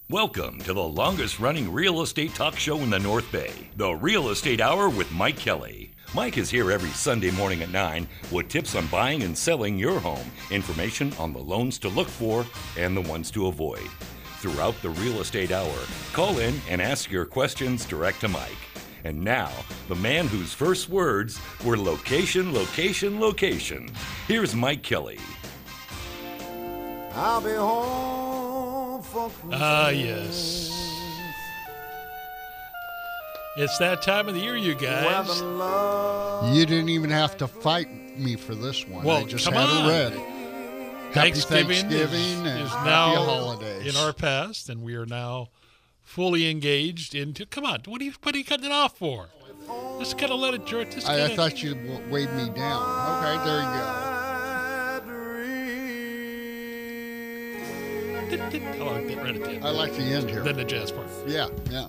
Welcome to the longest-running real estate talk show in the North Bay, The Real Estate Hour with Mike Kelly. Mike is here every Sunday morning at 9 with tips on buying and selling your home, information on the loans to look for and the ones to avoid. Throughout the Real Estate Hour, call in and ask your questions direct to Mike. And now, the man whose first words were location, location, location. Here's Mike Kelly. I'll be home for Christmas. Yes. It's that time of the year, you guys. You didn't even have to fight me for this one. Well, I just come had on. it ready. Thanksgiving and is happy now holidays. in our past, and we are now fully engaged into. Come on, what are you cutting it off for? Just gotta let it drip. I thought you weighed me down. Okay, there you go. I like that right at the end. I like the end here. Then the jazz part. Yeah, yeah.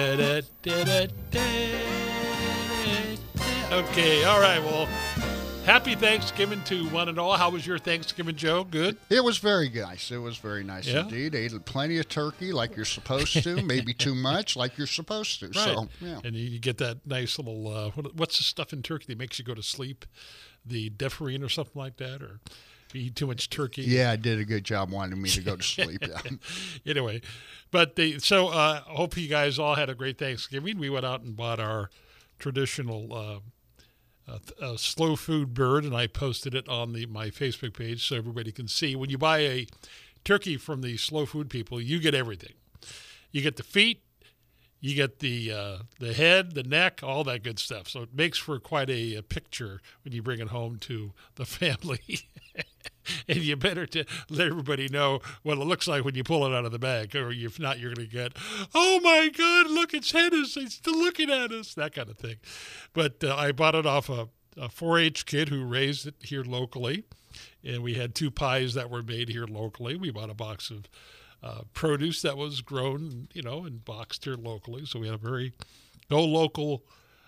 Okay, all right. Well, happy Thanksgiving to one and all. How was your Thanksgiving, Joe? Good? It was very nice. It was very nice Yeah? indeed. Ate plenty of turkey like you're supposed to. Maybe too much like you're supposed to. Right. So, yeah. And you get that nice little, what's the stuff in turkey that makes you go to sleep? The Deferine or something like that? Or you eat too much turkey? Yeah, I did a good job wanting me to go to sleep. Yeah. Anyway, but hope you guys all had a great Thanksgiving. We went out and bought our traditional slow food bird, and I posted it on my Facebook page so everybody can see. When you buy a turkey from the slow food people, you get everything. You get the feet, you get the head, the neck, all that good stuff. So it makes for quite a picture when you bring it home to the family. And you better let everybody know what it looks like when you pull it out of the bag, or if not, you're going to get, oh my God, look, its head is still looking at us, that kind of thing. But I bought it off a 4-H kid who raised it here locally, and we had 2 pies that were made here locally. We bought a box of produce that was grown, and boxed here locally. So we had a very go local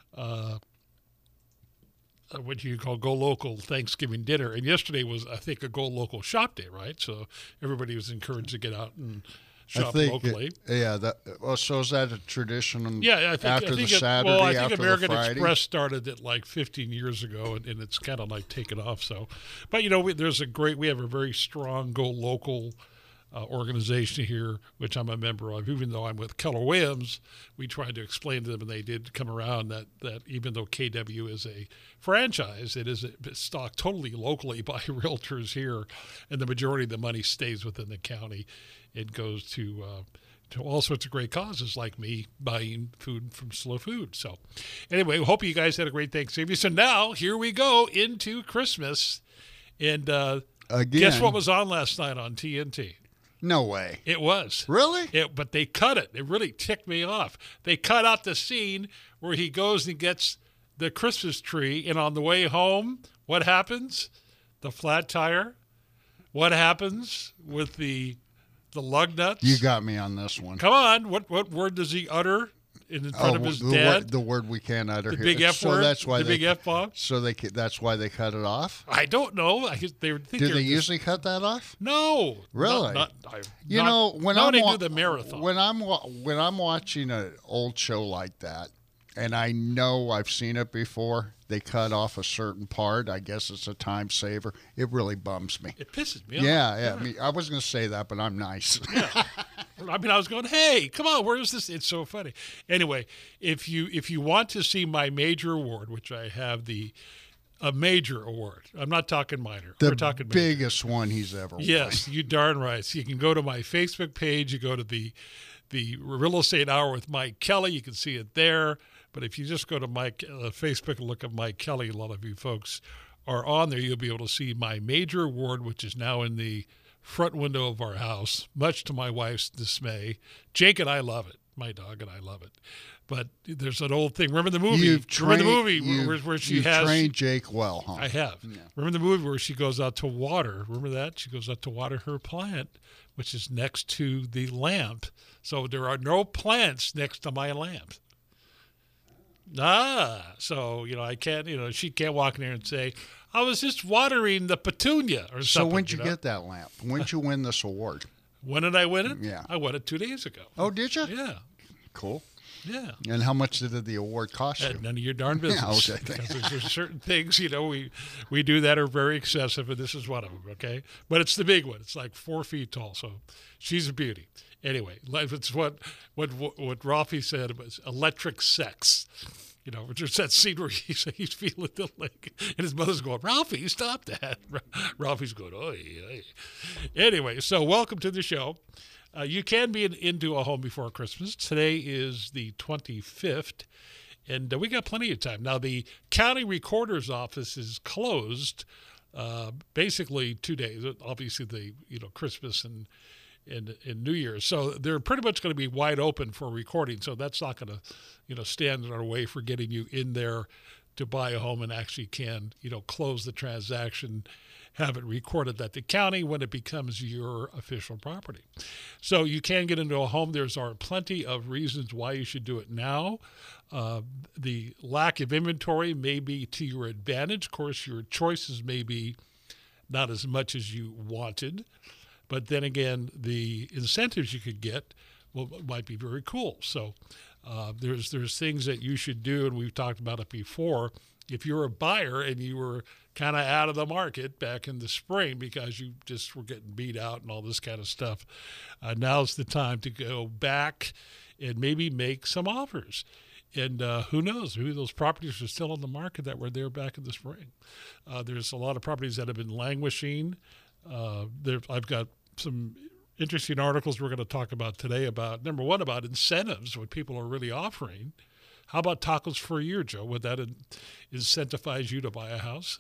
what you call go local Thanksgiving dinner. And yesterday was, I think, a go local shop day, right? So everybody was encouraged to get out and shop locally. So is that a tradition? Yeah, I think after the Saturday, well, I think after American the Friday? Express started it like 15 years ago, and it's kind of like taken off. So, but we have a very strong go local organization here, which I'm a member of. Even though I'm with Keller Williams, we tried to explain to them, and they did come around that even though KW is a franchise, it is stocked totally locally by realtors here, and the majority of the money stays within the county. It goes to all sorts of great causes, like me buying food from Slow Food. So anyway, hope you guys had a great Thanksgiving. So now here we go into Christmas. And Again, guess what was on last night on TNT? No way. It was. Really? But they cut it. It really ticked me off. They cut out the scene where he goes and gets the Christmas tree, and on the way home, what happens? The flat tire. What happens with the lug nuts? You got me on this one. Come on. What word does he utter in front of his dad? The word we can't utter the here. Big F word? That's why the big F-bomb? So that's why they cut it off? I don't know. Do they usually cut that off? No. When they do the marathon. When I'm watching an old show like that, and I know I've seen it before, they cut off a certain part. I guess it's a time saver. It really bums me. It pisses me off. Yeah. I mean, I was going to say that, but I'm nice. Yeah. I mean, I was going, hey, come on, where is this? It's so funny. Anyway, if you want to see my major award, which I have a major award. I'm not talking minor. We're talking major. Biggest one he's ever won. Yes, you darn right. So you can go to my Facebook page. You go to the Real Estate Hour with Mike Kelly. You can see it there. But if you just go to Facebook and look at Mike Kelly, a lot of you folks are on there. You'll be able to see my major award, which is now in the front window of our house, much to my wife's dismay. Jake and I love it. My dog and I love it. But there's an old thing. Remember the movie? Where she has trained Jake well, huh? I have. Yeah. Remember the movie where she goes out to water? Remember that? She goes out to water her plant, which is next to the lamp. So there are no plants next to my lamp. So, I can't, she can't walk in there and say, I was just watering the petunia or something. So when'd you get that lamp? When'd you win this award? When did I win it? Yeah. I won it 2 days ago. Oh, did you? Yeah. Cool. Yeah. And how much did the award cost you? None of your darn business. Yeah, okay. Because there's certain things, we do that are very excessive, and this is one of them, okay? But it's the big one. It's like 4 feet tall, so she's a beauty. Anyway, it's what Ralphie said was electric sex. There's that scene where he's feeling the leg, and his mother's going, Ralphie, stop that. Ralphie's going, oy. Anyway, so welcome to the show. You can be into a home before Christmas. Today is the 25th, and we got plenty of time. Now, the county recorder's office is closed basically 2 days. Obviously, Christmas and New Year's. So they're pretty much going to be wide open for recording. So that's not going to, stand in our way for getting you in there to buy a home and actually can, close the transaction, have it recorded at the county when it becomes your official property. So you can get into a home. There's plenty of reasons why you should do it now. The lack of inventory may be to your advantage. Of course, your choices may be not as much as you wanted. But then again, the incentives you could get might be very cool. So there's things that you should do, and we've talked about it before. If you're a buyer and you were kind of out of the market back in the spring because you just were getting beat out and all this kind of stuff, now's the time to go back and maybe make some offers. And who knows, maybe those properties are still on the market that were there back in the spring. There's a lot of properties that have been languishing. I've got some interesting articles we're going to talk about today about, number one, about incentives, what people are really offering. How about tacos for a year, Joe? Would that incentivize you to buy a house?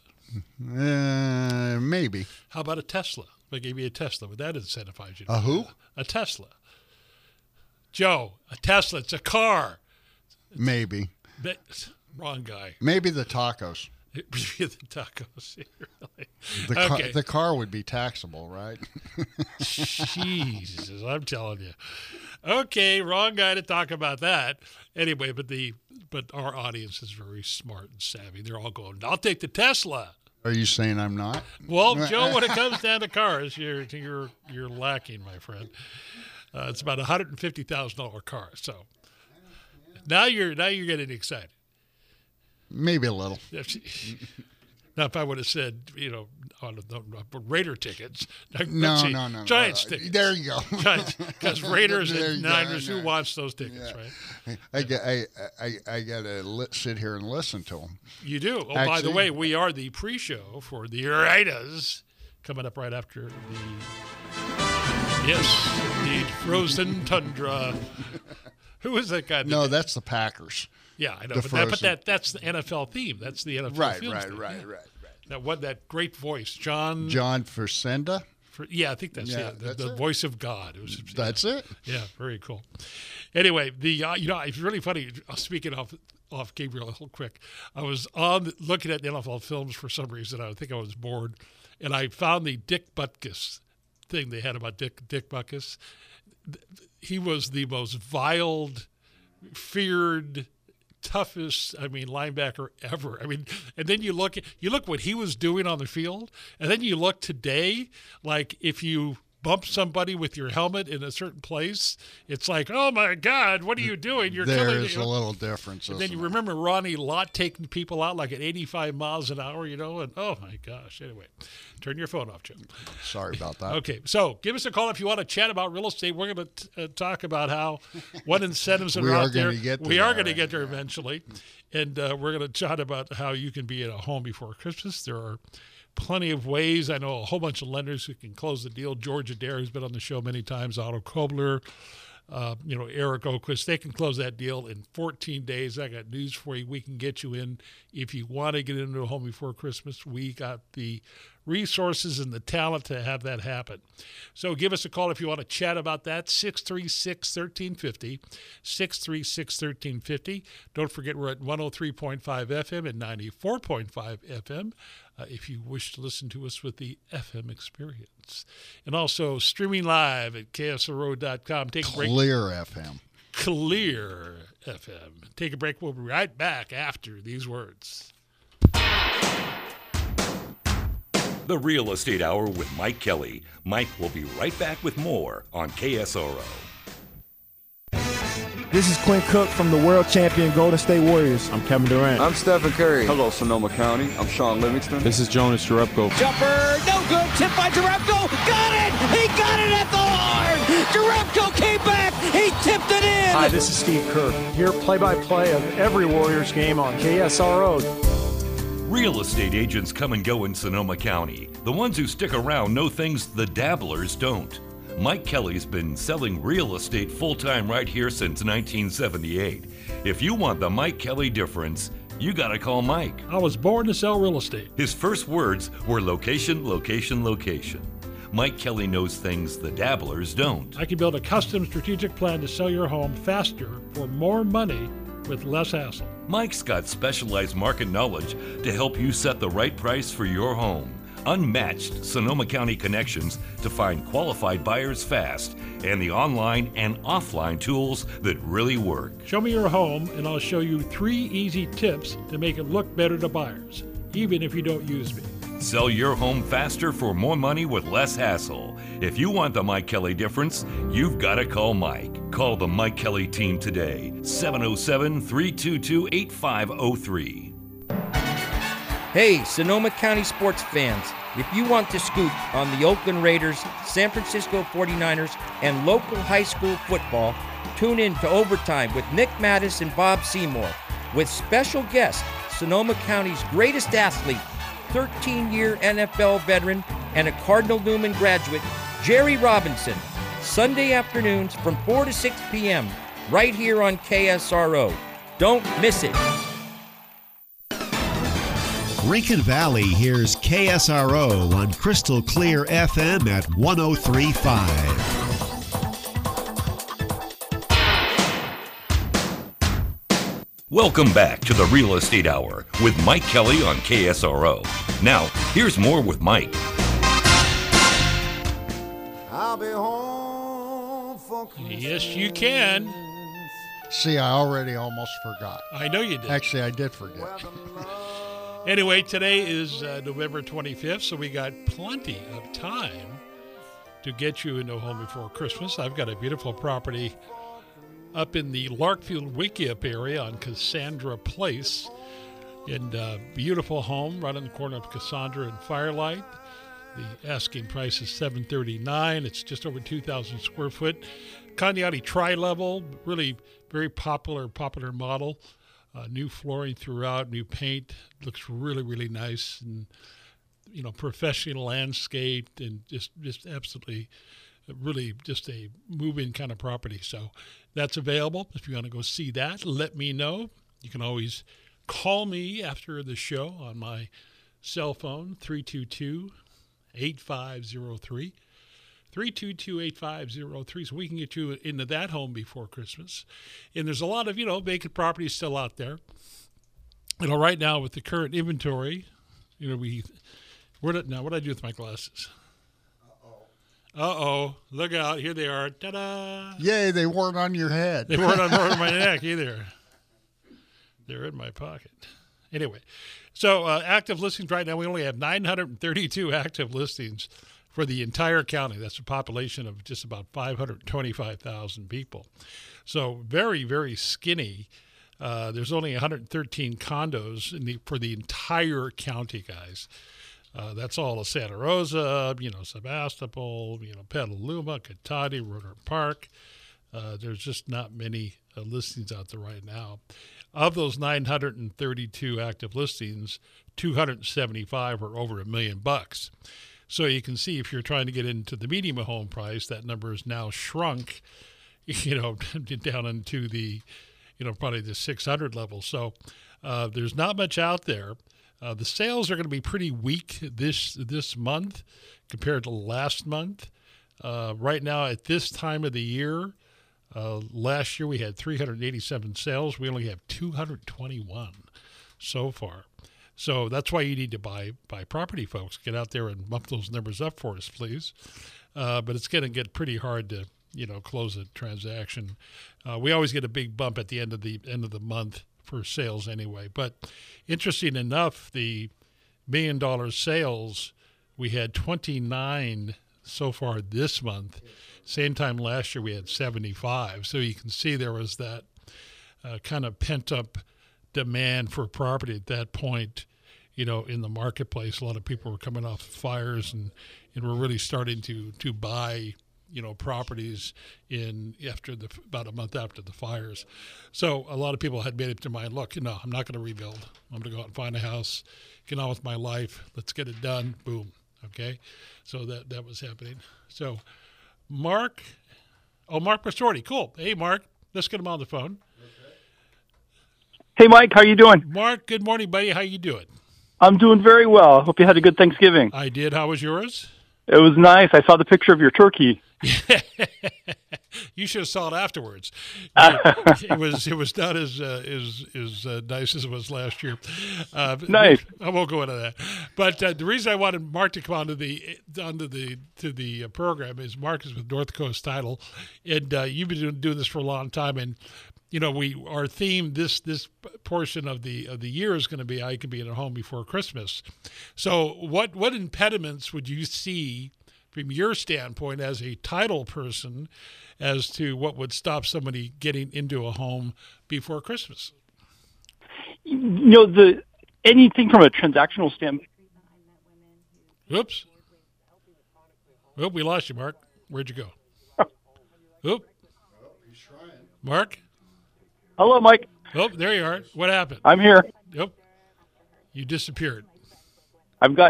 Maybe. How about a Tesla? If I gave you a Tesla, would that incentivize you? A who? A Tesla. Joe, a Tesla, it's a car. Maybe. Wrong guy. Maybe the tacos. The tacos. Really. The car would be taxable, right? Jesus, I'm telling you. Okay, wrong guy to talk about that. Anyway, but our audience is very smart and savvy. They're all going, I'll take the Tesla. Are you saying I'm not? Well, Joe, when it comes down to cars, you're lacking, my friend. It's about $150,000 car. So now you're getting excited. Maybe a little. Now, if I would have said, on the Raider tickets. No. Giants tickets. There you go. Because Raiders and Niners, who wants those tickets, right? I got to sit here and listen to them. You do. Oh, by the way, we are the pre-show for the Raiders coming up right after the frozen tundra. Who is that guy? No, that's the Packers. Yeah, I know, but that's the NFL theme. That's the NFL theme. Right. That great voice, John Facenda. I think that's the voice of God. That's it. Yeah, very cool. Anyway, it's really funny. Speaking off Gabriel, real quick, I was looking at the NFL films for some reason. I think I was bored, and I found the Dick Butkus thing they had about Dick Butkus. He was the most viled, feared, toughest, linebacker ever. And then you look what he was doing on the field, and then you look today, like if you bump somebody with your helmet in a certain place, it's like, oh my God, what are you doing? You're killing me. There's a little difference. And then you remember Ronnie Lott taking people out like at 85 miles an hour, and oh my gosh. Anyway, turn your phone off, Jim. Sorry about that. Okay, so give us a call if you want to chat about real estate. We're going to talk about what incentives are out there. We are going to get there eventually. And we're going to chat about how you can be at a home before Christmas. There are plenty of ways. I know a whole bunch of lenders who can close the deal. George Adair has been on the show many times. Otto Kobler, Eric Oquist. They can close that deal in 14 days. I got news for you. We can get you in. If you want to get into a home before Christmas, we got the resources and the talent to have that happen. So give us a call if you want to chat about that, 636-1350, 636-1350. Don't forget we're at 103.5 FM and 94.5 FM if you wish to listen to us with the FM experience. And also streaming live at KSRO.com. Take a break. Clear FM. Take a break. We'll be right back after these words. The Real Estate Hour with Mike Kelly. Mike will be right back with more on KSRO. This is Quinn Cook from the world champion Golden State Warriors. I'm Kevin Durant. I'm Stephen Curry. Hello, Sonoma County. I'm Sean Livingston. This is Jonas Jerebko. Jumper, no good. Tip by Jerebko. Got it! He got it at the horn! Jerebko came back. He tipped it in. Hi, this is Steve Kerr. Here, play-by-play of every Warriors game on KSRO. Real estate agents come and go in Sonoma County. The ones who stick around know things the dabblers don't. Mike Kelly's been selling real estate full-time right here since 1978. If you want the Mike Kelly difference, you gotta call Mike. I was born to sell real estate. His first words were location, location, location. Mike Kelly knows things the dabblers don't. I can build a custom strategic plan to sell your home faster for more money with less hassle. Mike's got specialized market knowledge to help you set the right price for your home. Unmatched Sonoma County connections to find qualified buyers fast, and the online and offline tools that really work. Show me your home and I'll show you 3 easy tips to make it look better to buyers, even if you don't use me. Sell your home faster for more money with less hassle. If you want the Mike Kelly difference, you've got to call Mike. Call the Mike Kelly team today, 707-322-8503. Hey, Sonoma County sports fans, if you want the scoop on the Oakland Raiders, San Francisco 49ers, and local high school football, tune in to Overtime with Nick Mattis and Bob Seymour, with special guest, Sonoma County's greatest athlete, 13-year NFL veteran, and a Cardinal Newman graduate, Jerry Robinson, Sunday afternoons from 4 to 6 p.m., right here on KSRO. Don't miss it. Rincon Valley hears KSRO on Crystal Clear FM at 103.5. Welcome back to the Real Estate Hour with Mike Kelly on KSRO. Now, here's more with Mike. I'll be home for Christmas. Yes, you can. See, I already almost forgot. I know you did. Actually, I did forget. Anyway, today is November 25th, so we got plenty of time to get you into a home before Christmas. I've got a beautiful property up in the Larkfield-Wickiup area on Cassandra Place. And beautiful home right on the corner of Cassandra and Firelight. The asking price is $739. It's just over 2,000 square foot. Cagnati tri-level, really very popular model. New flooring throughout, new paint. Looks really, really nice, and professional landscaped, and just absolutely, really just a move-in kind of property. So that's available. If you want to go see that, let me know. You can always call me after the show on my cell phone, 322-8503. 322-8503, so we can get you into that home before Christmas. And there's a lot of, vacant properties still out there. Right now with the current inventory, what did I do with my glasses? Uh-oh. Look out. Here they are. Ta-da. Yay, they weren't on your head. They weren't on my neck either. They're in my pocket. Anyway, so active listings right now, we only have 932 active listings for the entire county. That's a population of just about 525,000 people. So very, very skinny. There's only 113 condos for the entire county, guys. That's all of Santa Rosa, Sebastopol, Petaluma, Cotati, Roder Park. There's just not many listings out there right now. Of those 932 active listings, 275 are over $1 million. So you can see if you're trying to get into the median home price, that number is now shrunk, down into the, probably the 600 level. So there's not much out there. The sales are going to be pretty weak this month compared to last month. Right now, at this time of the year, last year we had 387 sales. We only have 221 so far. So that's why you need to buy property, folks. Get out there and bump those numbers up for us, please. But it's going to get pretty hard to, close a transaction. We always get a big bump at the end of the month for sales anyway. But interesting enough, the $1 million sales We had 29 so far this month. Same time last year we had 75. So you can see there was that kind of pent-up demand for property at that point, in the marketplace. A lot of people were coming off fires and were really starting to buy, properties about a month after the fires. So a lot of people had made up their mind, look, I'm not going to rebuild. I'm going to go out and find a house, get on with my life. Let's get it done. Boom. Okay. So that was happening. So Mark Pastorti. Cool. Hey, Mark, let's get him on the phone. Hey, Mike, how you doing? Mark, good morning, buddy. How you doing? I'm doing very well. Hope you had a good Thanksgiving. I did. How was yours? It was nice. I saw the picture of your turkey. You should have saw it afterwards. It was not as nice as it was last year. Nice. I won't go into that. But the reason I wanted Mark to come onto the program is Mark is with North Coast Title, and you've been doing this for a long time. And our theme this portion of the year is going to be I can be at home before Christmas. So what impediments would you see from your standpoint as a title person as to what would stop somebody getting into a home before Christmas? Anything from a transactional standpoint. Oops. Oh, we lost you, Mark. Where'd you go? Oop. Mark? Hello, Mike. Oh, there you are. What happened? I'm here. Yep. You disappeared. I've got...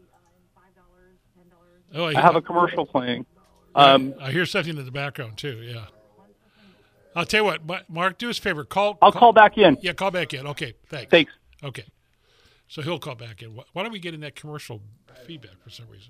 Oh, I have a commercial playing. I hear something in the background, too, yeah. I'll tell you what, Mark, do us a favor. I'll call back in. Yeah, call back in. Okay, thanks. Thanks. Okay. So he'll call back in. Why don't we get in that commercial feedback for some reason?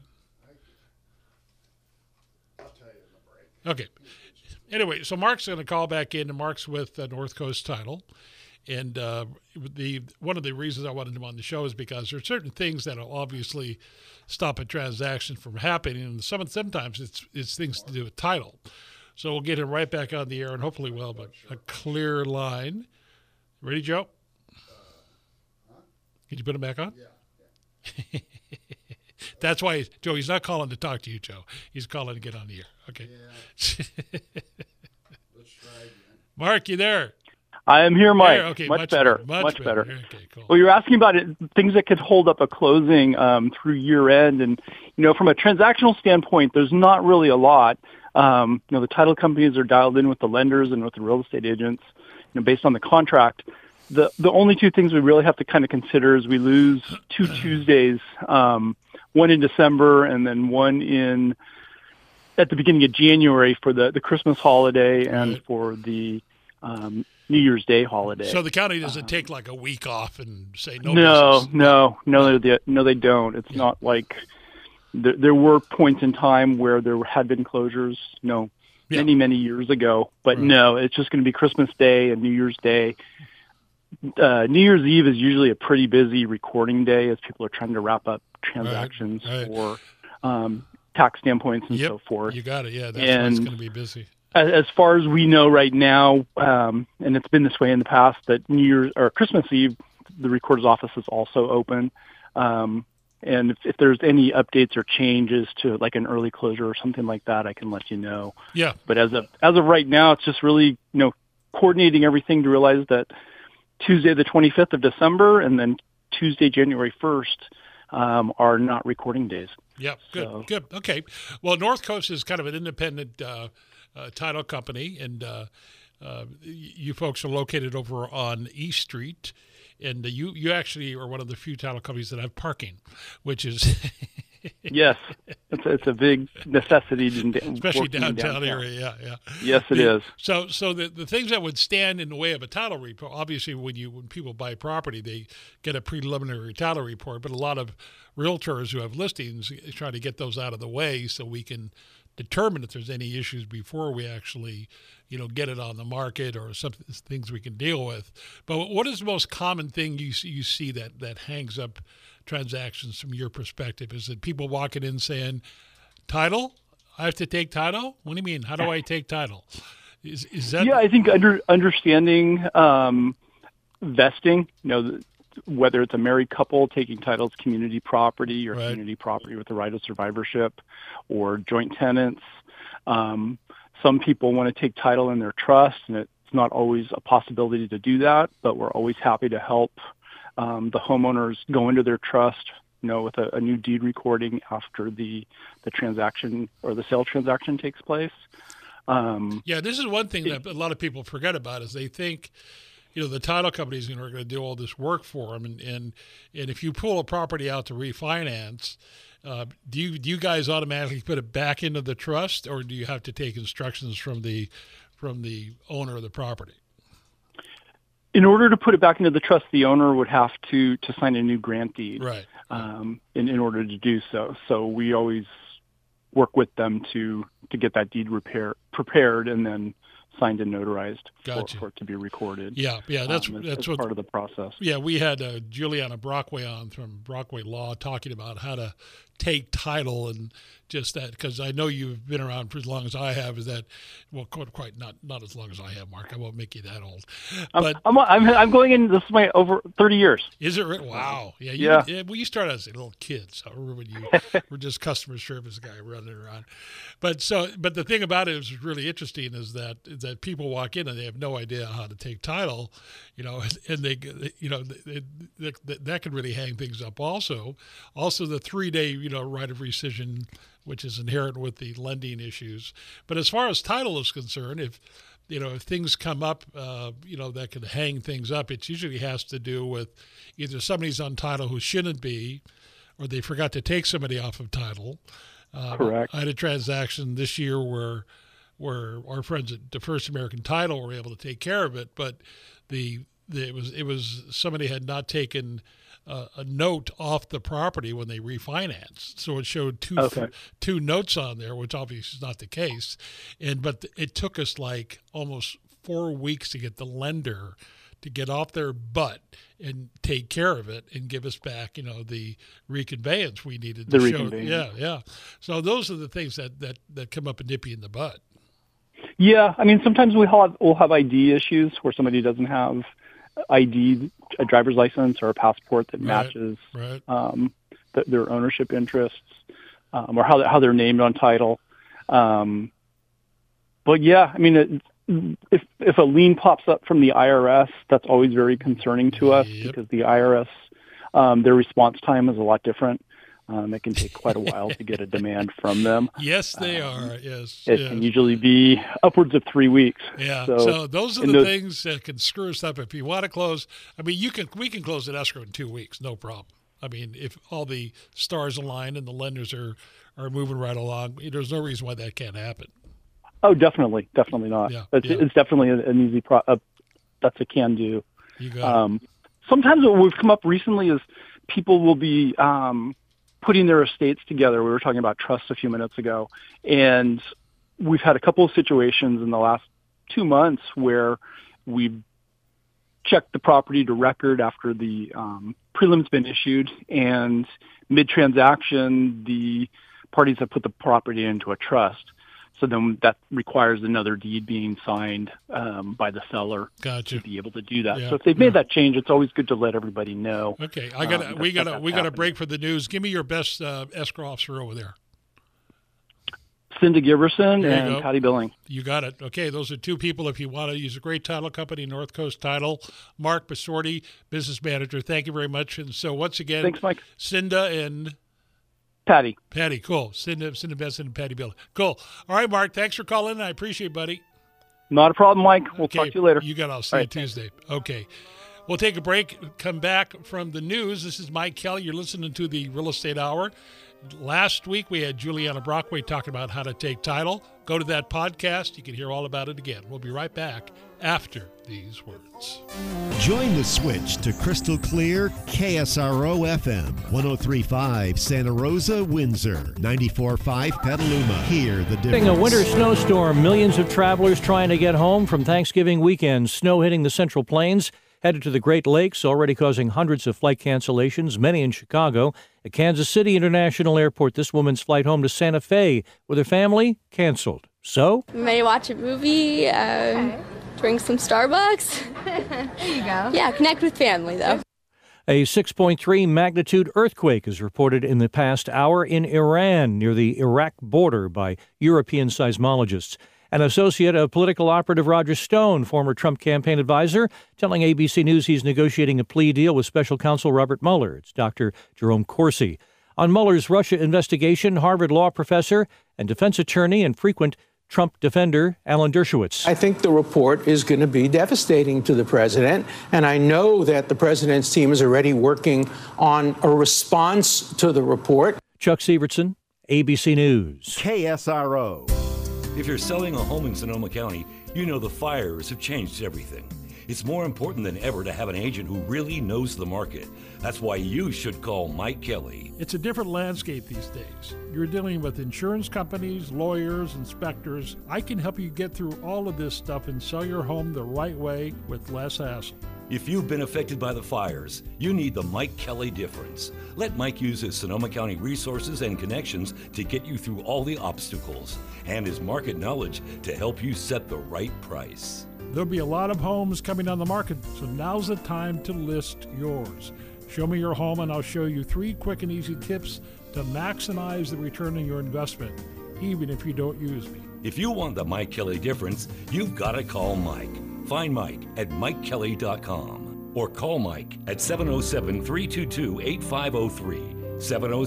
I'll tell you in the break. Okay. Anyway, so Mark's going to call back in, and Mark's with North Coast Title. And one of the reasons I wanted him on the show is because there are certain things that will obviously stop a transaction from happening, and sometimes it's things to do with title. So we'll get him right back on the air, and hopefully we'll have a clear line. Ready, Joe? Did you put him back on? Yeah. That's why, Joe, he's not calling to talk to you, Joe. He's calling to get on the air. Okay. Yeah. Let's try again. Mark, you there? I am here, Mike. There, okay, much better. Much better. Okay, cool. Well, you're asking about things that could hold up a closing through year end. And, from a transactional standpoint, there's not really a lot. The title companies are dialed in with the lenders and with the real estate agents, based on the contract. The only two things we really have to kind of consider is we lose 2 Tuesdays, one in December and then one at the beginning of January for the Christmas holiday and for the New Year's Day holiday. So the county doesn't take like a week off and say no. No, they don't. It's not like there were points in time where there had been closures. Many years ago, but no, it's just going to be Christmas Day and New Year's Day. New Year's Eve is usually a pretty busy recording day as people are trying to wrap up transactions for tax standpoints and so forth. You got it. Yeah, that's why it's going to be busy. As far as we know right now, and it's been this way in the past, that New Year's or Christmas Eve, the recorder's office is also open. And if there's any updates or changes to like an early closure or something like that, I can let you know. Yeah. But as of right now, it's just really coordinating everything to realize that Tuesday the 25th of December and then Tuesday January 1st are not recording days. Yeah. Good. Okay. Well, North Coast is kind of an independent title company, and you folks are located over on East Street, and you actually are one of the few title companies that have parking, which is yes, it's a big necessity, especially downtown area. Yeah. Yes, it is. So the things that would stand in the way of a title report, obviously, when people buy property, they get a preliminary title report, but a lot of realtors who have listings try to get those out of the way so we can determine if there's any issues before we actually, get it on the market or some things we can deal with. But what is the most common thing you see that hangs up transactions from your perspective? Is it people walking in saying, title? I have to take title? What do you mean? How do I take title? Is that? Yeah, I think understanding vesting, whether it's a married couple taking title as community property or Right. community property with the right of survivorship, or joint tenants. Some people want to take title in their trust, and it's not always a possibility to do that, but we're always happy to help the homeowners go into their trust, with a new deed recording after the transaction or the sale transaction takes place. Yeah, this is one thing that a lot of people forget about is they think, the title companies are going to do all this work for them, and if you pull a property out to refinance, do you guys automatically put it back into the trust, or do you have to take instructions from the owner of the property? In order to put it back into the trust, the owner would have to sign a new grant deed, right? In order to do so. So we always work with them to get that deed prepared and then signed and notarized for it to be recorded. Yeah, that's what, part of the process. Yeah, we had Juliana Brockway on from Brockway Law talking about how to take title and just that, because I know you've been around for as long as I have. Is that quite not as long as I have, Mark? I won't make you that old. But I'm going in. This is my over 30 years. Is it? Wow. Yeah. Well, you started as a little kid, so I remember when you were just customer service guy running around. But the thing about it is really interesting is that people walk in and they have no idea how to take title, and they that could really hang things up. Also the 3-day right of rescission, which is inherent with the lending issues. But as far as title is concerned, if things come up, that could hang things up, it usually has to do with either somebody's on title who shouldn't be, or they forgot to take somebody off of title. Correct. I had a transaction this year where our friends at the First American Title were able to take care of it, but it was somebody had not taken a note off the property when they refinanced, so it showed two notes on there, which obviously is not the case, but it took us like almost 4 weeks to get the lender to get off their butt and take care of it and give us back, the reconveyance we needed to show. Yeah. So those are the things that come up and nip you in the butt. Yeah, I mean, sometimes we'll have ID issues where somebody doesn't have ID, a driver's license or a passport that matches their ownership interests, or how they're named on title. But yeah, I mean, if a lien pops up from the IRS, that's always very concerning to us because the IRS, their response time is a lot different. It can take quite a while to get a demand from them. Yes, they are. Yes. It can usually be upwards of 3 weeks. Yeah. So those are the things that can screw us up. If you want to close, I mean, we can close an escrow in 2 weeks, no problem. I mean, if all the stars align and the lenders are moving right along, there's no reason why that can't happen. Oh, definitely not. Yeah, it's definitely an easy that's a can do. You got it. Sometimes what we've come up recently is people will be putting their estates together. We were talking about trust a few minutes ago, and we've had a couple of situations in the last 2 months where we've checked the property to record after the prelim's been issued, and mid-transaction, the parties have put the property into a trust. So then that requires another deed being signed by the seller to be able to do that. Yeah. So if they've made that change, it's always good to let everybody know. Okay, we got a break for the news. Give me your best escrow officer over there. Cinda Giverson and Patty Billing. You got it. Okay, those are two people. If you want to use a great title company, North Coast Title. Mark Basorti, business manager. Thank you very much. And so once again, thanks, Mike. Cinda and Patty, cool. Cinda Benson and Patty Bill. Cool. All right, Mark, thanks for calling. I appreciate it, buddy. Not a problem, Mike. We'll talk to you later. You got it. I'll see you Tuesday. Okay. We'll take a break, come back from the news. This is Mike Kelly. You're listening to the Real Estate Hour. Last week, we had Juliana Brockway talking about how to take title. Go to that podcast. You can hear all about it again. We'll be right back after these words. Join the switch to crystal clear KSRO FM, 103.5 Santa Rosa, Windsor, 94.5 Petaluma. Hear the difference. During a winter snowstorm, millions of travelers trying to get home from Thanksgiving weekend. Snow hitting the Central Plains, headed to the Great Lakes, already causing hundreds of flight cancellations, many in Chicago. At Kansas City International Airport, this woman's flight home to Santa Fe with her family canceled. So? May watch a movie, drink some Starbucks. There you go. Yeah, connect with family, though. A 6.3 magnitude earthquake is reported in the past hour in Iran near the Iraq border by European seismologists. An associate of political operative Roger Stone, former Trump campaign advisor, telling ABC News he's negotiating a plea deal with special counsel Robert Mueller. It's Dr. Jerome Corsi. On Mueller's Russia investigation, Harvard law professor and defense attorney and frequent Trump defender Alan Dershowitz. I think the report is going to be devastating to the president, and I know that the president's team is already working on a response to the report. Chuck Sievertson, ABC News. KSRO. If you're selling a home in Sonoma County, you know the fires have changed everything. It's more important than ever to have an agent who really knows the market. That's why you should call Mike Kelly. It's a different landscape these days. You're dealing with insurance companies, lawyers, inspectors. I can help you get through all of this stuff and sell your home the right way with less hassle. If you've been affected by the fires, you need the Mike Kelly difference. Let Mike use his Sonoma County resources and connections to get you through all the obstacles, and his market knowledge to help you set the right price. There'll be a lot of homes coming on the market, so now's the time to list yours. Show me your home and I'll show you 3 quick and easy tips to maximize the return on your investment, even if you don't use me. If you want the Mike Kelly difference, you've got to call Mike. Find Mike at MikeKelly.com or call Mike at 707-322-8503.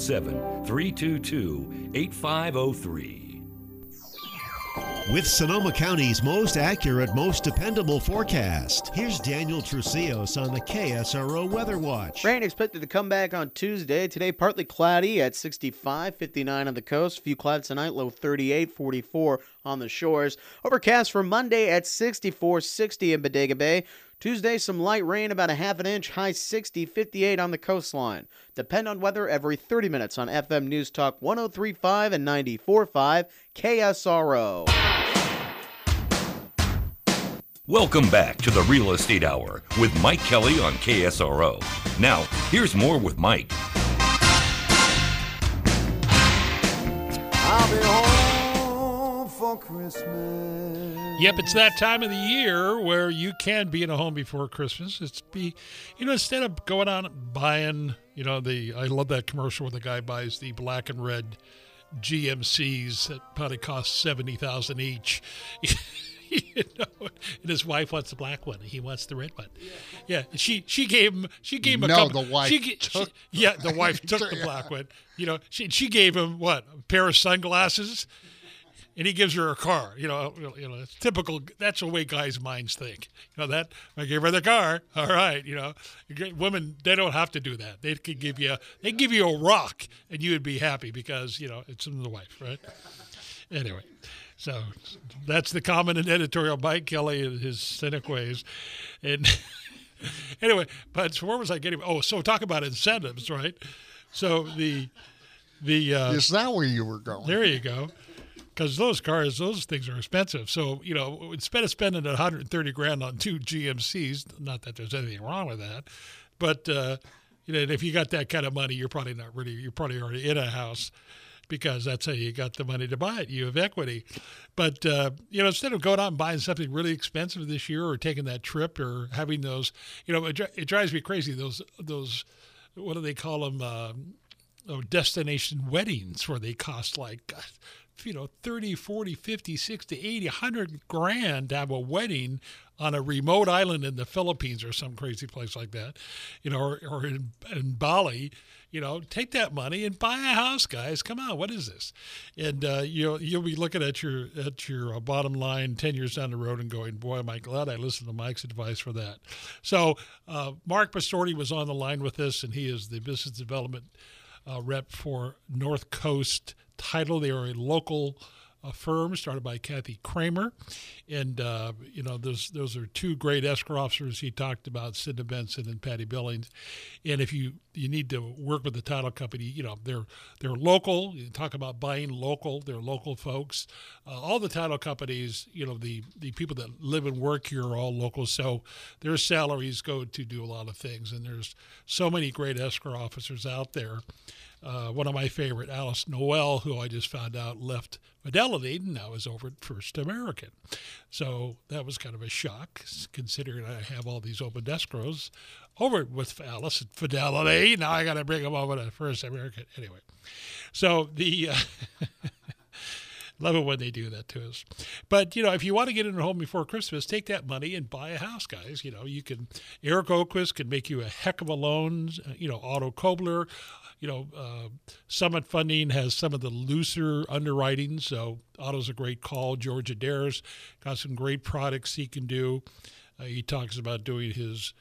707-322-8503. With Sonoma County's most accurate, most dependable forecast, here's Daniel Trucios on the KSRO Weather Watch. Rain expected to come back on Tuesday. Today, partly cloudy at 65, 59 on the coast. A few clouds tonight, low 38, 44 on the shores. Overcast for Monday at 64, 60 in Bodega Bay. Tuesday, some light rain, about a half an inch, high 60, 58 on the coastline. Depend on weather every 30 minutes on FM News Talk 103.5 and 94.5 KSRO. Welcome back to the Real Estate Hour with Mike Kelly on KSRO. Now, here's more with Mike. I'll be home for Christmas. Yep, it's that time of the year where you can be in a home before Christmas. Instead of going out and buying, I love that commercial where the guy buys the black and red GMCs that probably cost $70,000 each. And his wife wants the black one. He wants the red one. Yeah, she gave him. A couple. The wife took. The wife took the black one. She gave him what, a pair of sunglasses, and he gives her a car. It's typical. That's the way guys' minds think. That I gave her the car. All right. Women, they don't have to do that. They could give you. They give you a rock, and you would be happy because it's from the wife, right? Anyway. So that's the common and editorial Mike Kelly and his cynic ways. And anyway, but where was I getting? Oh, so talk about incentives, right? So the is that where you were going? There you go. Because those things are expensive. So, instead of spending $130,000 on 2 GMCs, not that there's anything wrong with that, but if you got that kind of money, you're probably already in a house. Because that's how you got the money to buy it. You have equity. But, instead of going out and buying something really expensive this year or taking that trip or having those, it drives me crazy, those what do they call them, destination weddings where they cost like, 30, 40, 50, 60, 80, 100 grand to have a wedding on a remote island in the Philippines or some crazy place like that, or in Bali. Take that money and buy a house, guys. Come on, what is this? And you'll be looking at your bottom line 10 years down the road and going, boy, am I glad I listened to Mike's advice for that. So Mark Pastorti was on the line with us, and he is the business development rep for North Coast Title. They are a local firm started by Kathy Kramer, and those are 2 great escrow officers he talked about, Cinda Benson and Patty Billings. And if you need to work with the title company, they're local. You talk about buying local. They're local folks. All the title companies, the people that live and work here are all local, so their salaries go to do a lot of things. And there's so many great escrow officers out there. one of my favorite, Alice Noel, who I just found out left Fidelity and now is over at First American. So that was kind of a shock, considering I have all these open escrows over with Alice at Fidelity. Now I got to bring them over to First American. Anyway, so the love it when they do that to us. But, if you want to get in a home before Christmas, take that money and buy a house, guys. You can, Eric Oquist can make you a heck of a loan. Otto Kobler, Summit Funding has some of the looser underwriting. So Otto's a great call. George Adair's got some great products he can do. He talks about doing his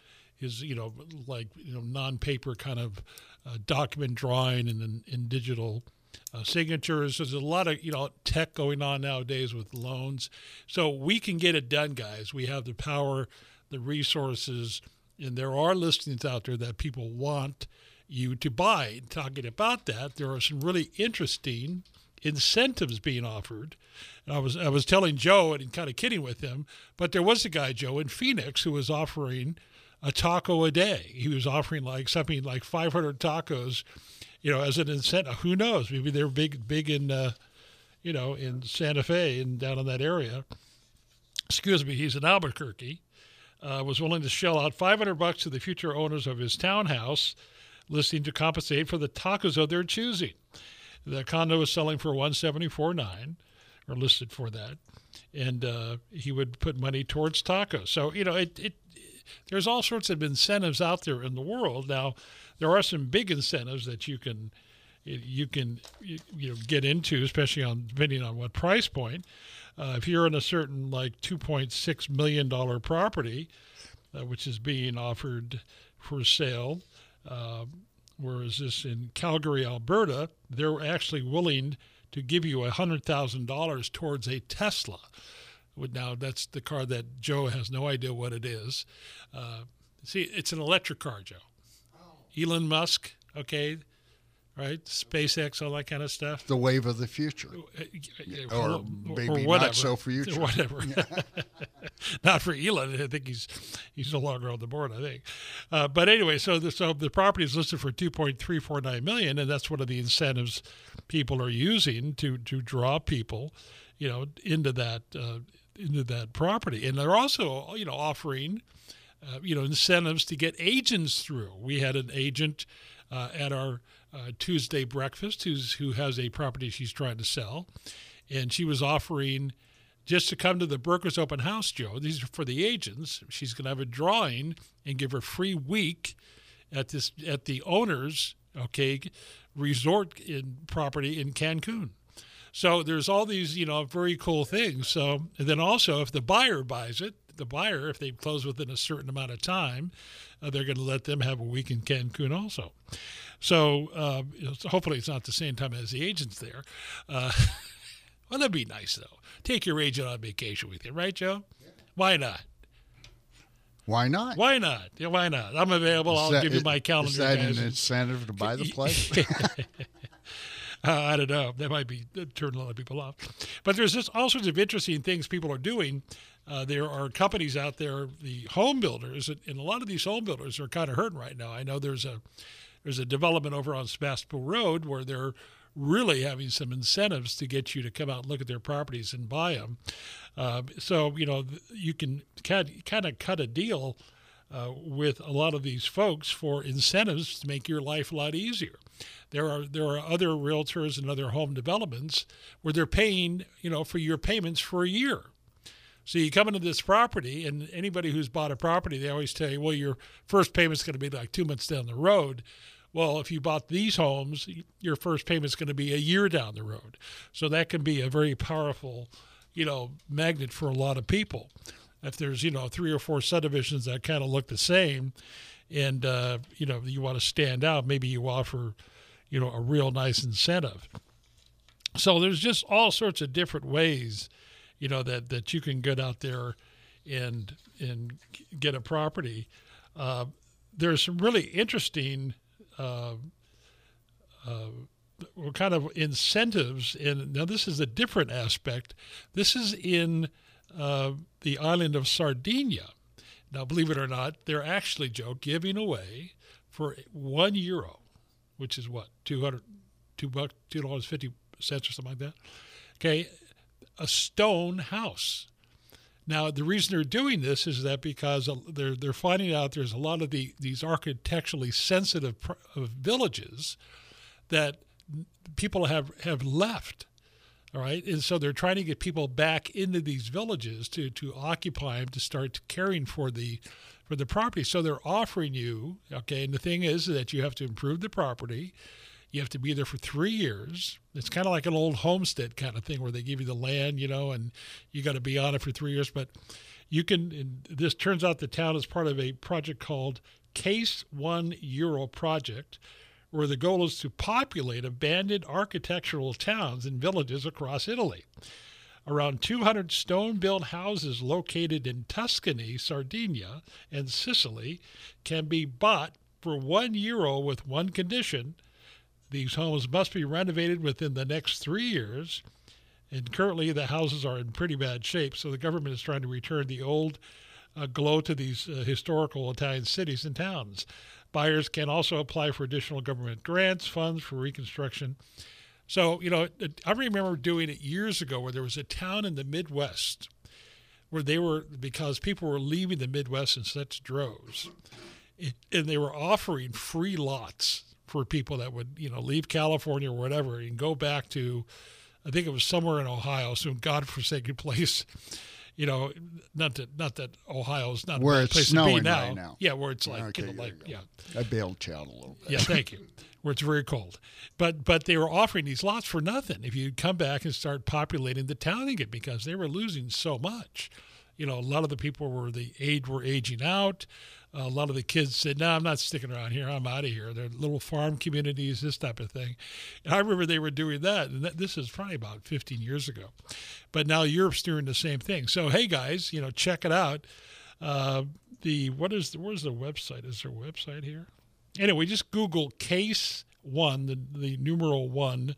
non-paper kind of document drawing and then in digital signatures. There's a lot of, tech going on nowadays with loans. So we can get it done, guys. We have the power, the resources, and there are listings out there that people want you to buy. Talking about that, there are some really interesting incentives being offered. And I was telling Joe and kind of kidding with him, but there was a guy, Joe, in Phoenix who was offering a taco a day. He was offering something like 500 tacos, as an incentive. Who knows? Maybe they're big in, in Santa Fe and down in that area. Excuse me. He's in Albuquerque. Was willing to shell out $500 to the future owners of his townhouse, listing to compensate for the tacos of their choosing. The condo is selling for $174,900, or listed for that, and he would put money towards tacos. So there's all sorts of incentives out there in the world. Now, there are some big incentives that you can get into, especially depending on what price point. If you're in a certain $2.6 million property, which is being offered for sale, whereas this in Calgary, Alberta, they're actually willing to give you $100,000 towards a Tesla. Now, that's the car that Joe has no idea what it is. See, it's an electric car, Joe. Elon Musk, okay, right? SpaceX, all that kind of stuff. The wave of the future. Or maybe or not so future. Whatever. Yeah. Not for Elon. I think he's no longer on the board, I think. But anyway, so the property is listed for $2.349 million, and that's one of the incentives people are using to draw people, into that property. And they're also, offering incentives to get agents through. We had an agent at our Tuesday breakfast who has a property she's trying to sell, and she was offering just to come to the Brokers Open House, Joe. These are for the agents. She's going to have a drawing and give her a free week at the owner's resort property in Cancun. So there's all these very cool things. So and then also if the buyer buys it, if they close within a certain amount of time, they're going to let them have a week in Cancun also. So hopefully it's not the same time as the agent's there. Well, that'd be nice, though. Take your agent on vacation with you, right, Joe? Yeah. Why not? Why not? Why not? Yeah, why not? I'm available. I'll give you my calendar. Is that guys. an incentive to buy the place? I don't know. That might be turning a lot of people off. But there's just all sorts of interesting things people are doing. There are companies out there, the home builders, and a lot of these home builders are kind of hurting right now. I know there's a development over on Sebastopol Road where they're really having some incentives to get you to come out and look at their properties and buy them. So you can kind of cut a deal with a lot of these folks for incentives to make your life a lot easier. There are other realtors and other home developments where they're paying, for your payments for a year. So you come into this property, and anybody who's bought a property, they always tell you, well, your first payment's going to be like 2 months down the road. Well, if you bought these homes, your first payment's going to be a year down the road. So that can be a very powerful, magnet for a lot of people. If there's, 3 or 4 subdivisions that kind of look the same and, you want to stand out, maybe you offer, a real nice incentive. So there's just all sorts of different ways, that you can get out there and get a property. There's some really interesting kind of incentives. And now this is a different aspect. This is in the island of Sardinia. Now, believe it or not, they're actually, Joe, giving away for €1 which is what, $2.50 or something like that. Okay, a stone house. Now, the reason they're doing this is that because they're finding out there's a lot of these architecturally sensitive villages that people have left. All right, and so they're trying to get people back into these villages to occupy them, to start caring for the property. So they're offering you, okay, and the thing is that you have to improve the property. You have to be there for 3 years. It's kind of like an old homestead kind of thing where they give you the land, and you got to be on it for 3 years. But you can, and this turns out the town is part of a project called Case 1 Euro Project, where the goal is to populate abandoned architectural towns and villages across Italy. Around 200 stone-built houses located in Tuscany, Sardinia, and Sicily can be bought for €1 with one condition. These homes must be renovated within the next 3 years, and currently the houses are in pretty bad shape, so the government is trying to return the old glow to these historical Italian cities and towns. Buyers can also apply for additional government grants, funds for reconstruction. So, I remember doing it years ago where there was a town in the Midwest where because people were leaving the Midwest in such droves, and they were offering free lots for people that would, leave California or whatever and go back to, I think it was somewhere in Ohio, some godforsaken place. Not that Ohio's not where a it's place snowing to be now. right now. Yeah, where it's like, Okay, yeah. I bailed you out a little bit. Yeah, thank you. Where it's very cold. But they were offering these lots for nothing if you come back and start populating the town again, because they were losing so much. A lot of the people were aging out. A lot of the kids said, no, I'm not sticking around here. I'm out of here. They're little farm communities, this type of thing. And I remember they were doing that, and this is probably about 15 years ago. But now Europe's doing the same thing. So, hey, guys, check it out. Where's the website? Is there a website here? Anyway, just Google Case 1, the numeral 1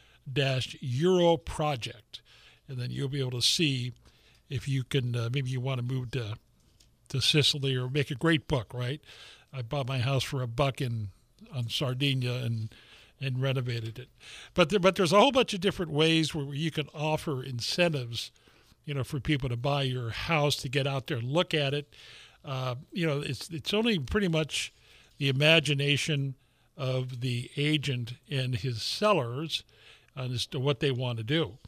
-Euro Project, and then you'll be able to see if you can, maybe you want to move to Sicily or make a great buck, right? I bought my house for $1 on Sardinia and renovated it. But there's a whole bunch of different ways where you can offer incentives, for people to buy your house, to get out there and look at it. It's only pretty much the imagination of the agent and his sellers as to what they want to do.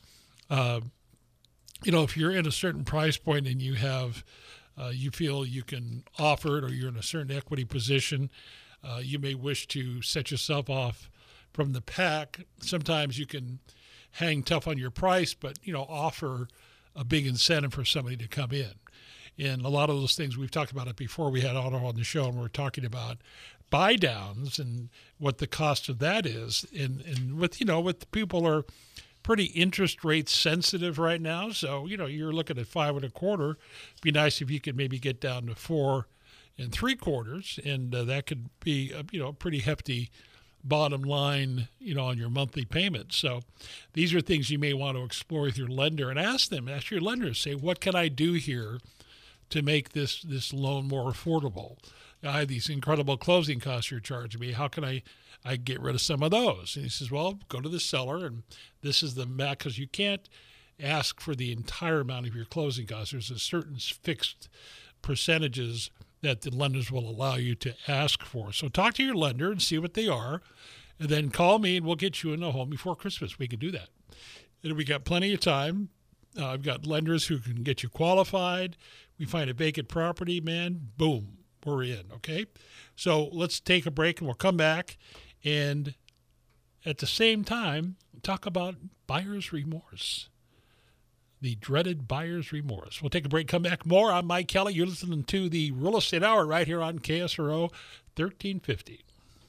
If you're in a certain price point and you have you feel you can offer it, or you're in a certain equity position, you may wish to set yourself off from the pack. Sometimes you can hang tough on your price, but, offer a big incentive for somebody to come in. And a lot of those things, we've talked about it before. We had Otto on the show, and we're talking about buy downs and what the cost of that is. And with people are pretty interest rate sensitive right now. So, you're looking at 5 1/4. It'd be nice if you could maybe get down to 4 3/4. And that could be, a pretty hefty bottom line, on your monthly payments. So these are things you may want to explore with your lender and ask your lender, say, what can I do here to make this loan more affordable? I have these incredible closing costs you're charging me. How can I get rid of some of those? And he says, well, go to the seller, and this is the max, because you can't ask for the entire amount of your closing costs. There's a certain fixed percentages that the lenders will allow you to ask for. So talk to your lender and see what they are, and then call me, and we'll get you in a home before Christmas. We can do that. And we got plenty of time. I've got lenders who can get you qualified. We find a vacant property, man, boom, we're in, okay? So let's take a break, and we'll come back, and at the same time, talk about buyer's remorse, the dreaded buyer's remorse. We'll take a break, come back more. I'm Mike Kelly. You're listening to the Real Estate Hour right here on KSRO 1350.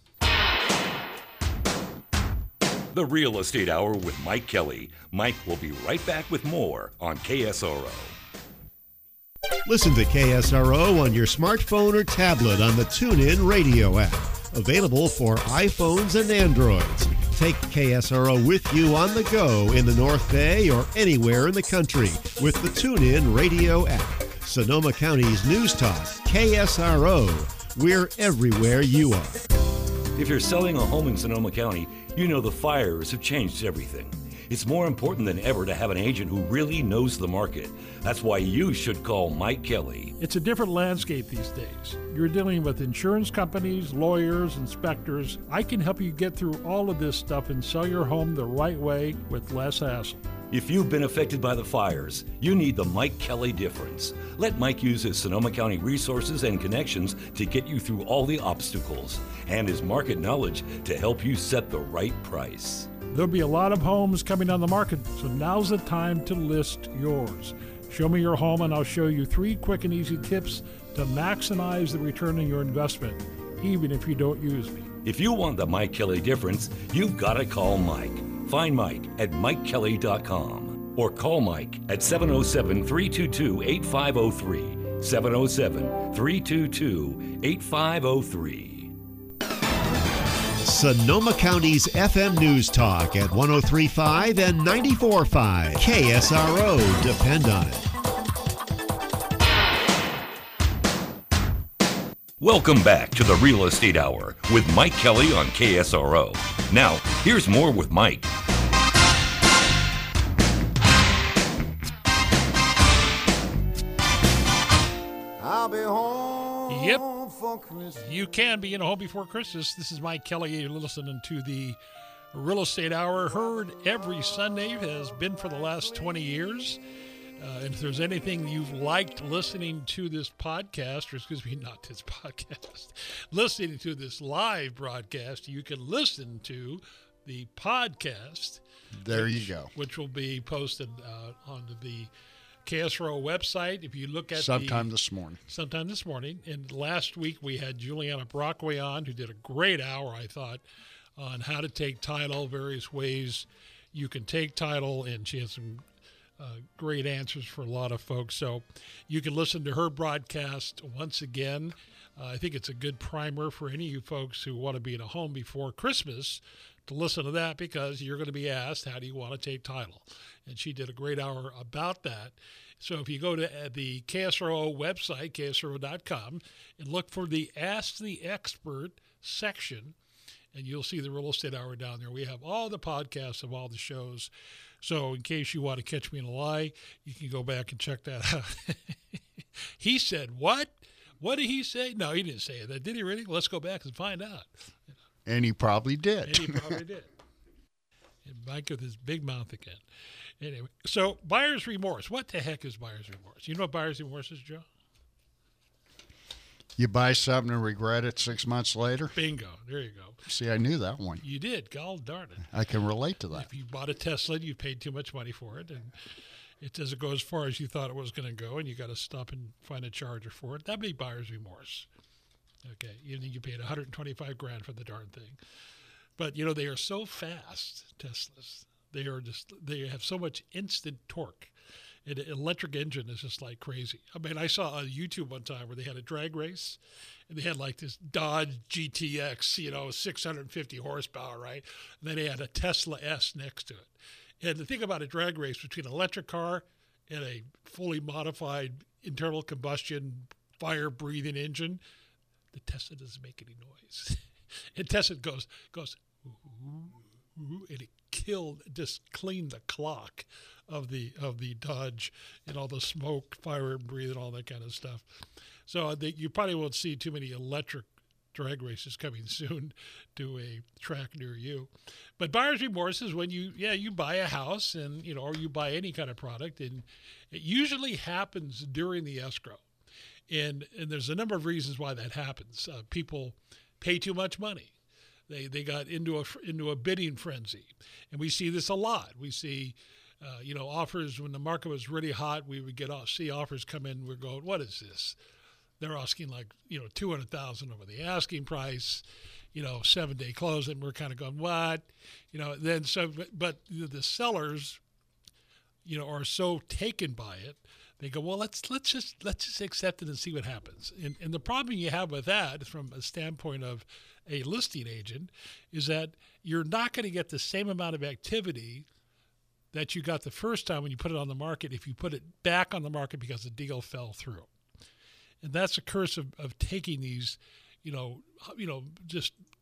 The Real Estate Hour with Mike Kelly. Mike will be right back with more on KSRO. Listen to KSRO on your smartphone or tablet on the TuneIn Radio app. Available for iPhones and Androids. Take KSRO with you on the go in the North Bay or anywhere in the country with the TuneIn Radio app. Sonoma County's News Talk, KSRO. We're everywhere you are. If you're selling a home in Sonoma County, you know the fires have changed everything. It's more important than ever to have an agent who really knows the market. That's why you should call Mike Kelly. It's a different landscape these days. You're dealing with insurance companies, lawyers, inspectors. I can help you get through all of this stuff and sell your home the right way with less hassle. If you've been affected by the fires, you need the Mike Kelly difference. Let Mike use his Sonoma County resources and connections to get you through all the obstacles, and his market knowledge to help you set the right price. There'll be a lot of homes coming on the market, so now's the time to list yours. Show me your home and I'll show you 3 quick and easy tips to maximize the return on your investment, even if you don't use me. If you want the Mike Kelly difference, you've got to call Mike. Find Mike at MikeKelly.com or call Mike at 707-322-8503, 707-322-8503. Sonoma County's FM News Talk at 103.5 and 94.5. KSRO. Depend on it. Welcome back to the Real Estate Hour with Mike Kelly on KSRO. Now, here's more with Mike. I'll be home. Yep. For Christmas. You can be in a home before Christmas. This is Mike Kelly. You're listening to the Real Estate Hour, heard every Sunday, has been for the last 20 years. And if there's anything you've liked listening to this podcast, or excuse me, not this podcast, listening to this live broadcast, you can listen to the podcast. There you go. Which will be posted onto the KSRO website. If you look at sometime this morning. And last week we had Juliana Brockway on, who did a great hour, I thought, on how to take title, various ways you can take title, and she has some great answers for a lot of folks. So you can listen to her broadcast once again. I think it's a good primer for any of you folks who want to be in a home before Christmas to listen to that, because you're going to be asked, how do you want to take title? And she did a great hour about that. So if you go to the KSRO website, ksro.com, and look for the Ask the Expert section, and you'll see the Real Estate Hour down there. We have all the podcasts of all the shows. So in case you want to catch me in a lie, you can go back and check that out. He said, what? What did he say? No, he didn't say that. Did he really? Let's go back and find out. And he probably did. And he probably did. And Mike with his big mouth again. Anyway, so buyer's remorse. What the heck is buyer's remorse? You know what buyer's remorse is, Joe? You buy something and regret it 6 months later? Bingo. There you go. See, I knew that one. You did. God darn it. I can relate to that. If you bought a Tesla, you paid too much money for it, and it doesn't go as far as you thought it was going to go, and you got to stop and find a charger for it. That'd be buyer's remorse. Okay. You paid $125,000 for the darn thing. But, they are so fast, Teslas. They have so much instant torque. An electric engine is just like crazy. I mean, I saw on YouTube one time where they had a drag race, and they had like this Dodge GTX, 650 horsepower, right? And then they had a Tesla S next to it. And the thing about a drag race between an electric car and a fully modified internal combustion fire-breathing engine, the Tesla doesn't make any noise. And Tesla goes, and it cleaned the clock of the Dodge, and all the smoke, fire, and breathe, and all that kind of stuff. So you probably won't see too many electric drag races coming soon to a track near you. But buyer's remorse is when you buy a house, and or you buy any kind of product, and it usually happens during the escrow. And there's a number of reasons why that happens. People pay too much money. They got into a bidding frenzy, and we see this a lot. We see, offers when the market was really hot. We would see offers come in. We're going, what is this? They're asking $200,000 over the asking price, 7-day close, and we're kind of going, what? But the sellers, are so taken by it. They go, well, let's just accept it and see what happens. And the problem you have with that, from a standpoint of a listing agent, is that you're not going to get the same amount of activity that you got the first time when you put it on the market if you put it back on the market because the deal fell through. And that's a curse of taking these, just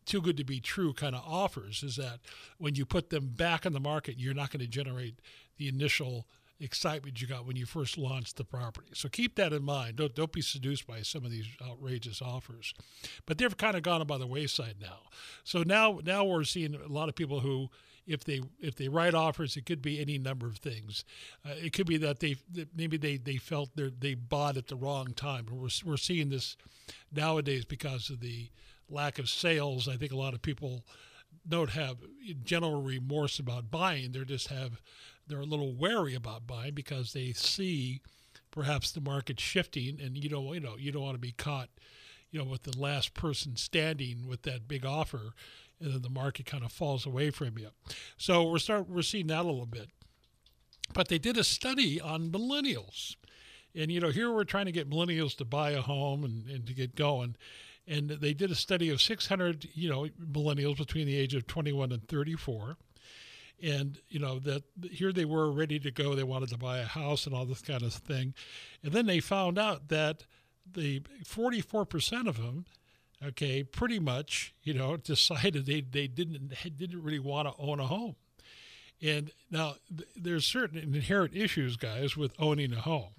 too good to be true kind of offers is that when you put them back on the market, you're not going to generate the initial excitement you got when you first launched the property. So keep that in mind. Don't be seduced by some of these outrageous offers. But they've kind of gone by the wayside now. So now we're seeing a lot of people who, if they write offers, it could be any number of things. It could be that maybe they felt they bought at the wrong time. We're seeing this nowadays because of the lack of sales. I think a lot of people don't have general remorse about buying. They're a little wary about buying because they see perhaps the market shifting, and you don't want to be caught, with the last person standing with that big offer, and then the market kind of falls away from you. So we're seeing that a little bit. But they did a study on millennials, and here we're trying to get millennials to buy a home and to get going. And they did a study of 600, millennials between the age of 21 and 34. And, that here they were ready to go. They wanted to buy a house and all this kind of thing. And then they found out that the 44% of them, pretty much, decided they didn't really want to own a home. And now there's certain inherent issues, guys, with owning a home.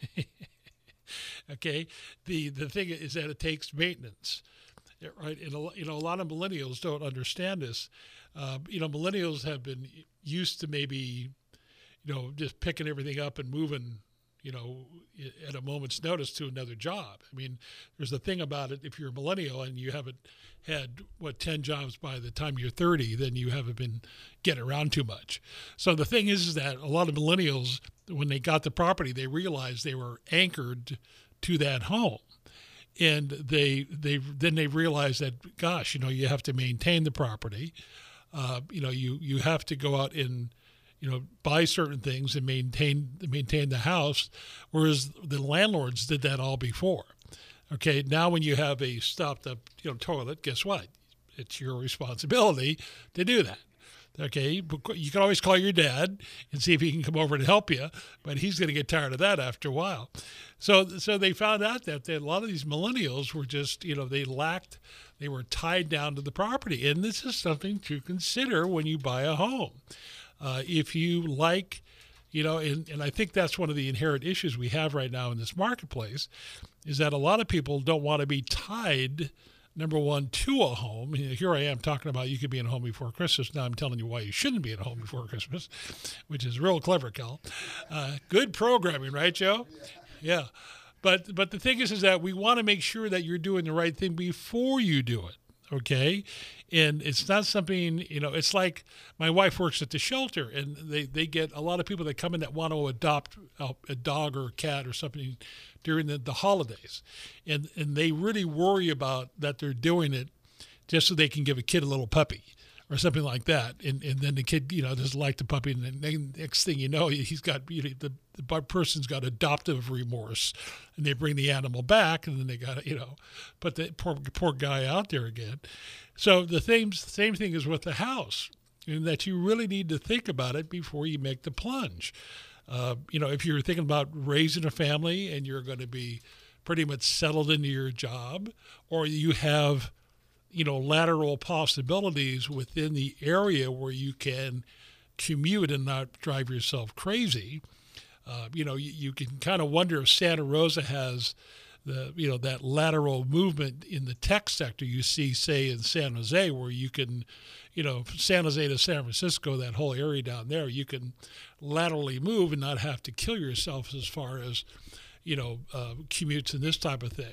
The thing is that it takes maintenance. Right, and a lot of millennials don't understand this. Millennials have been used to maybe, just picking everything up and moving, at a moment's notice to another job. I mean, there's a thing about it. If you're a millennial and you haven't had 10 jobs by the time you're 30, then you haven't been getting around too much. So the thing is that a lot of millennials, when they got the property, they realized they were anchored to that home. And they realize that, gosh, you have to maintain the property. You have to go out and, buy certain things and maintain the house, whereas the landlords did that all before. Okay, now when you have a stopped up, toilet, guess what? It's your responsibility to do that. Okay, you can always call your dad and see if he can come over and help you, but he's going to get tired of that after a while. So they found out that a lot of these millennials were just, they were tied down to the property. And this is something to consider when you buy a home. If you like, and I think that's one of the inherent issues we have right now in this marketplace, is that a lot of people don't want to be tied, number one, to a home. Here I am talking about you could be in a home before Christmas. Now I'm telling you why you shouldn't be in a home before Christmas, which is real clever, Cal. Good programming, right, Joe? Yeah. But the thing is that we want to make sure that you're doing the right thing before you do it, okay? And it's not something, it's like my wife works at the shelter, and they get a lot of people that come in that want to adopt a dog or a cat or something during the holidays. And they really worry about that they're doing it just so they can give a kid a little puppy or something like that. And then the kid, doesn't like the puppy. And then the next thing you know, he's got, the person's got adoptive remorse, and they bring the animal back, and then they got to, put the poor guy out there again. So the same thing is with the house, in that you really need to think about it before you make the plunge. If you're thinking about raising a family and you're going to be pretty much settled into your job, or you have, lateral possibilities within the area where you can commute and not drive yourself crazy, you can kind of wonder if Santa Rosa has that lateral movement in the tech sector you see, say, in San Jose, where you can, San Jose to San Francisco, that whole area down there, you can laterally move and not have to kill yourself as far as, commutes and this type of thing.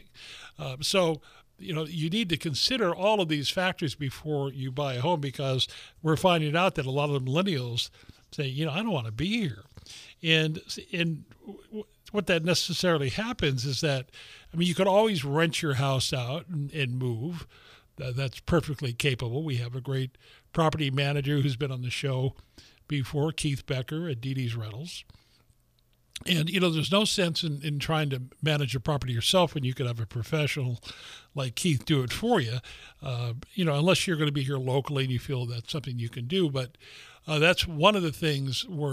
So you need to consider all of these factors before you buy a home, because we're finding out that a lot of the millennials say, I don't want to be here. And what that necessarily happens is that, you could always rent your house out and move. That's perfectly capable. We have a great property manager who's been on the show before, Keith Becker at Didi's Rentals. And, there's no sense in trying to manage a property yourself when you could have a professional like Keith do it for you, unless you're going to be here locally and you feel that's something you can do. But that's one of the things where,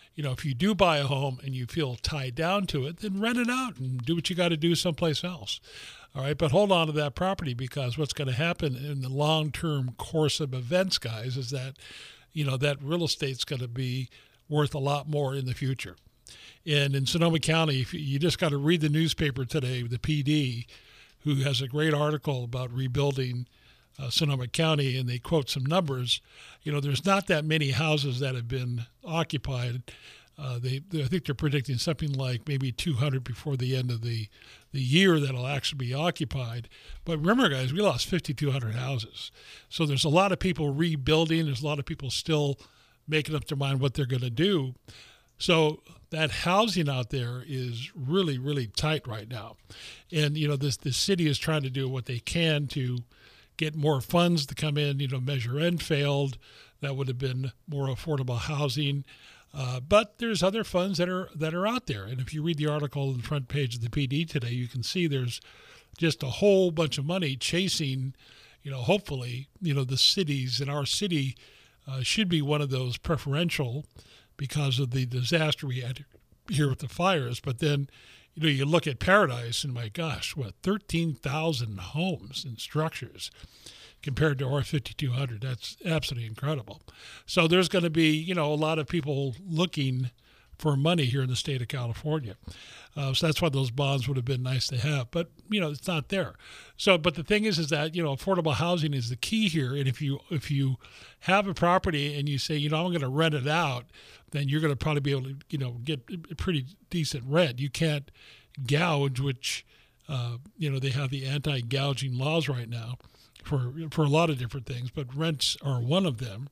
if you do buy a home and you feel tied down to it, then rent it out and do what you got to do someplace else. All right, but hold on to that property, because what's going to happen in the long-term course of events, guys, is that, that real estate's going to be worth a lot more in the future. And in Sonoma County, you just got to read the newspaper today, the PD, who has a great article about rebuilding Sonoma County, and they quote some numbers. There's not that many houses that have been occupied. I think they're predicting something like maybe 200 before the end of the year that'll actually be occupied. But remember, guys, we lost 5,200 houses. So there's a lot of people rebuilding. There's a lot of people still making up their mind what they're going to do. So that housing out there is really, really tight right now. And, the city is trying to do what they can to get more funds to come in. Measure N failed. That would have been more affordable housing. But there's other funds that are out there. And if you read the article on the front page of the PD today, you can see there's just a whole bunch of money chasing, hopefully, the cities. And our city should be one of those preferential because of the disaster we had here with the fires. But then, you look at Paradise and, my gosh, 13,000 homes and structures compared to our 5,200. That's absolutely incredible. So there's going to be, a lot of people looking for money here in the state of California. So that's why those bonds would have been nice to have. But, it's not there. So, but the thing is that, affordable housing is the key here. And if you have a property and you say, I'm going to rent it out, then you're going to probably be able to, get a pretty decent rent. You can't gouge, which, they have the anti-gouging laws right now for a lot of different things, but rents are one of them.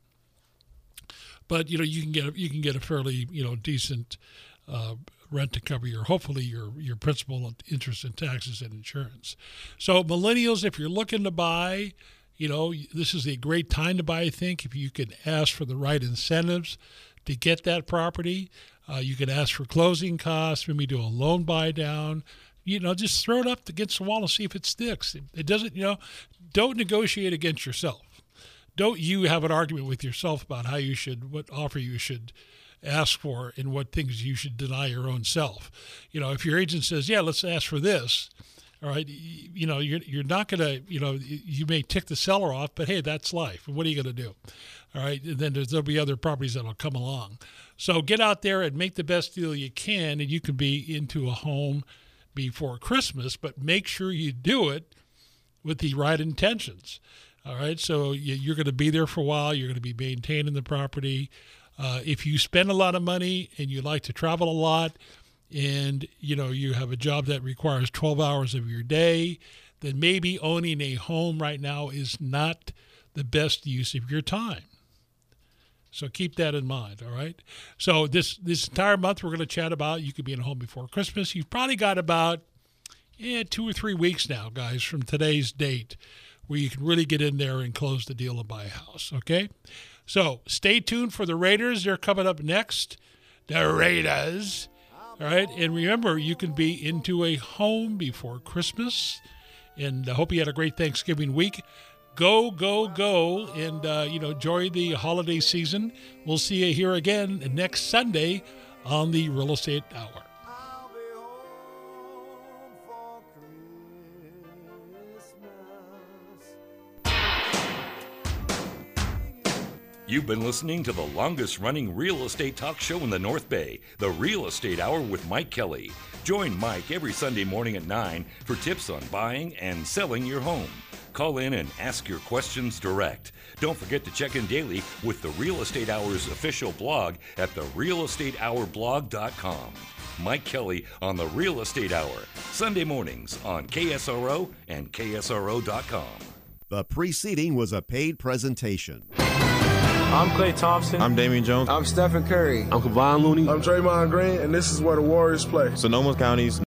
But you can get a fairly decent rent to cover hopefully your principal, interest, and taxes and insurance. So millennials, if you're looking to buy, this is a great time to buy. I think if you can ask for the right incentives to get that property, you can ask for closing costs, maybe do a loan buy down. Just throw it up against the wall and see if it sticks. It doesn't, don't negotiate against yourself. Don't you have an argument with yourself about what offer you should ask for and what things you should deny your own self. If your agent says, yeah, let's ask for this, all right, you're not going to, you may tick the seller off, but hey, that's life. And what are you going to do? All right, and then there'll be other properties that will come along. So get out there and make the best deal you can, and you can be into a home before Christmas, but make sure you do it with the right intentions. All right, so you're going to be there for a while. You're going to be maintaining the property. If you spend a lot of money and you like to travel a lot, and you have a job that requires 12 hours of your day, then maybe owning a home right now is not the best use of your time. So keep that in mind, all right? So this entire month we're going to chat about you could be in a home before Christmas. You've probably got about 2 or 3 weeks now, guys, from today's date where you can really get in there and close the deal and buy a house, okay? So stay tuned for the Raiders. They're coming up next, the Raiders, all right? And remember, you can be into a home before Christmas, and I hope you had a great Thanksgiving week. Go, go, go, and, enjoy the holiday season. We'll see you here again next Sunday on the Real Estate Hour. You've been listening to the longest-running real estate talk show in the North Bay, the Real Estate Hour with Mike Kelly. Join Mike every Sunday morning at 9 for tips on buying and selling your home. Call in and ask your questions direct. Don't forget to check in daily with the Real Estate Hour's official blog at therealestatehourblog.com. Mike Kelly on the Real Estate Hour, Sunday mornings on KSRO and KSRO.com. The preceding was a paid presentation. I'm Klay Thompson. I'm Damian Jones. I'm Stephen Curry. I'm Kevon Looney. I'm Draymond Green, and this is where the Warriors play. Sonoma County's